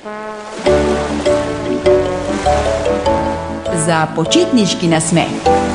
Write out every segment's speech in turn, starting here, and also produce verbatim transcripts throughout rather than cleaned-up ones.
Za počitniški nasmeh.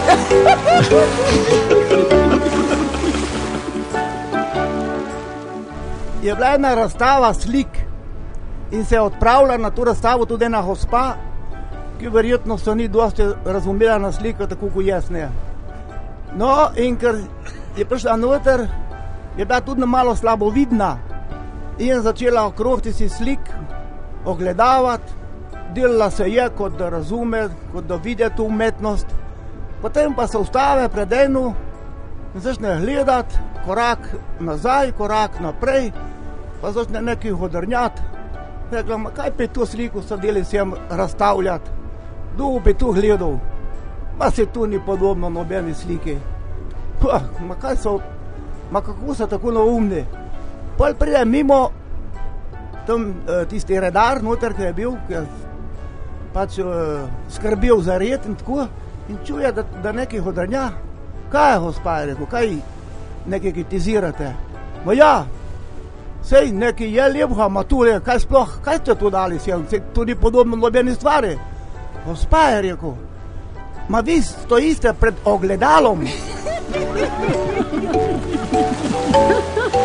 Je bila ena razstava slik in se je odpravila na to razstavo tudi ena gospa, ki verjetno se ni dosti razumela na sliko, tako kot jaz ne. No, in ker je prišla noter, je bila tudi malo slabovidna in je začela okrog tisi slik ogledavati, delala se je, kot da razume, kot da vidi to umetnost. Potem pa se ustave pred eno in začne gledati, korak nazaj, korak naprej, pa začne nekaj hodrnjati. Rekla, ma kaj pa to sliko sadeli sem razstavljati? Dolgo bi tu gledal, ma se tu ni podobno nobeni sliki. Pa, ma kaj so, ma kako so tako naumni? Pol pride mimo tam tisti redar noter, ki je bil, ki je pač uh, skrbel za red in tako, in čuje, da, da nekaj hodrnja. Kaj je, gospa, je rekel, kaj nekaj kritizirate? Ma ja, sej nekaj je lepega, ma tule, kaj sploh, kaj ste tu dali sem, sej tu ni podobno nobeni stvari. Gospa, je rekel, ma vi stojiste pred ogledalom.